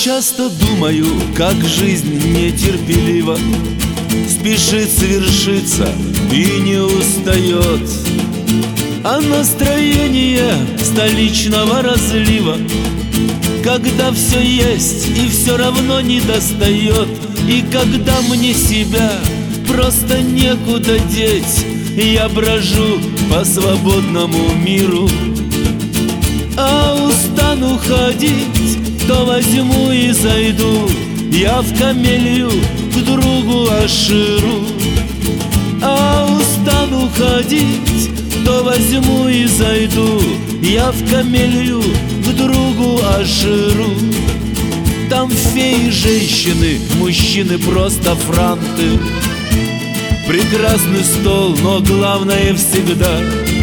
часто думаю, как жизнь нетерпелива, спешит свершиться и не устает. А настроение столичного разлива, когда все есть и все равно не достает. И когда мне себя просто некуда деть, я брожу по свободному миру. А устану ходить, то возьму и зайду я в камелью к другу Аширу. А устану ходить, то возьму и зайду я в камелью к другу Аширу. Там феи, женщины, мужчины просто франты. Прекрасный стол, но главное всегда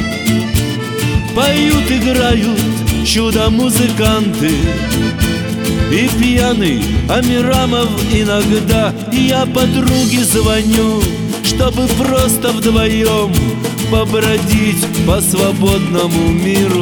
поют, играют чудо-музыканты. И пьяный Амирамов иногда я подруге звоню, чтобы просто вдвоем побродить по свободному миру.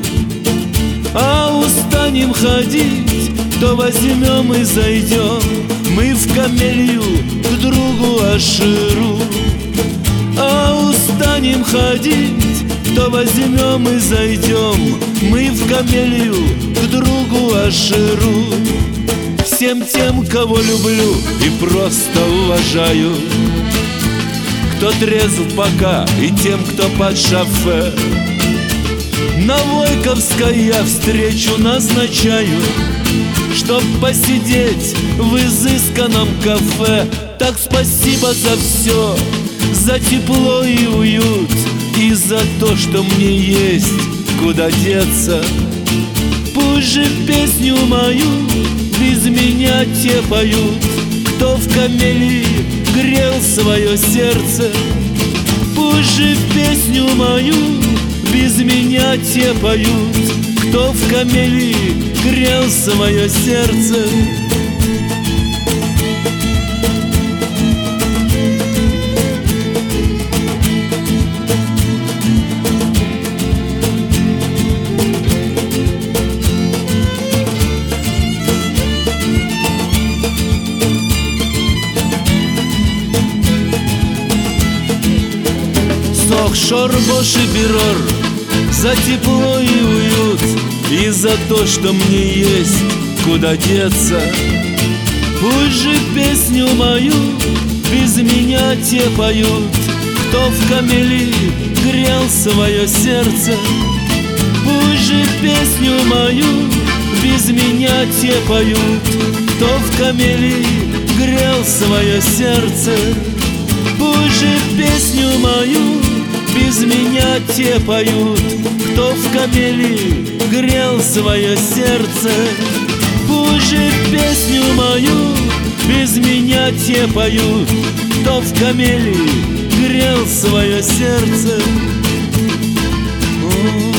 А устанем ходить, то возьмем и зайдем мы в камелью к другу Аширу. А устанем ходить, то возьмем и зайдем мы в камелью к другу Аширу. Всем тем, кого люблю и просто уважаю, кто трезв пока, и тем, кто под шофе, на Войковской я встречу назначаю, чтоб посидеть в изысканном кафе. Так спасибо за все, за тепло и уют, и за то, что мне есть куда деться. Пусть же песню мою без меня те поют, кто в камелии грел свое сердце. Пусть же песню мою без меня те поют, кто в камелии грел свое сердце. Шорбош и Берор, за тепло и уют, и за то, что мне есть куда деться. Пусть же песню мою без меня те поют, кто в камелии грел свое сердце. Пусть же песню мою без меня те поют, кто в камелии грел свое сердце. Пусть же песню мою без меня те поют, кто в камелии грел свое сердце. Пусть же песню мою без меня те поют, кто в камелии грел свое сердце.